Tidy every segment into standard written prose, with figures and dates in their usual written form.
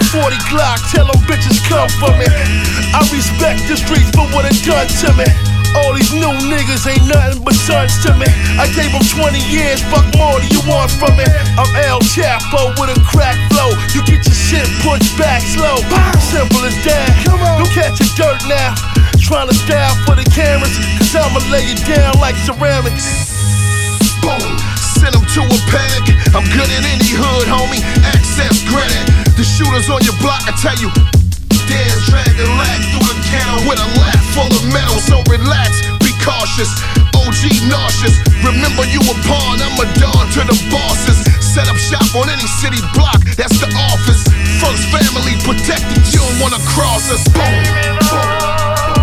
40 Glock, tell them bitches come for me. I respect the streets for what it done to me. All these new niggas ain't nothing but sons to me. I gave them 20 years, fuck more do you want from me? I'm El Chapo with a crack flow. You get your shit pushed back slow. Simple as that. Don't catch your dirt now. Tryna style for the cameras, cause I'ma lay it down like ceramics. Boom, send them to a panic. I'm good in any hood, homie. Access granted. The shooters on your block, I tell you, dance, drag and lag through the kennel with a lap full of metal. So relax, be cautious. OG nauseous. Remember you a pawn, I'm a dawn to the bosses. Set up shop on any city block, that's the office. First family protected, you don't wanna cross us. Boom, boom.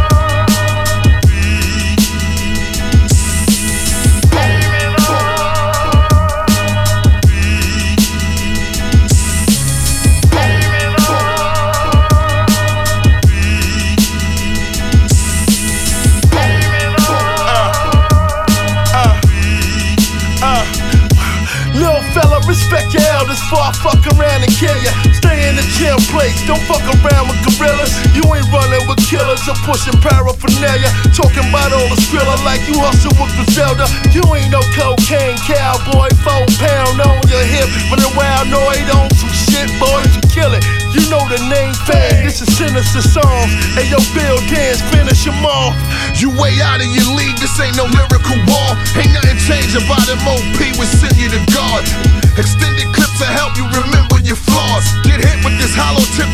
Respect your elders before I fuck around and kill ya. Stay in the chill place, don't fuck around with gorillas. You ain't running with killers or pushing paraphernalia. Talking about all the skrilla like you hustle with Griselda. You ain't no cocaine cowboy, 4 pound on your hip. Running wild noid on some shit, boy, you kill it. You know the name Fang, this is Sinister Songs. Hey yo, Bill Dance, finish them off. You way out of your league, this ain't no lyrical war. Ain't nothing changed about MOP, we send you to God. Extended clips to help you remember your flaws. Get hit with this hollow tip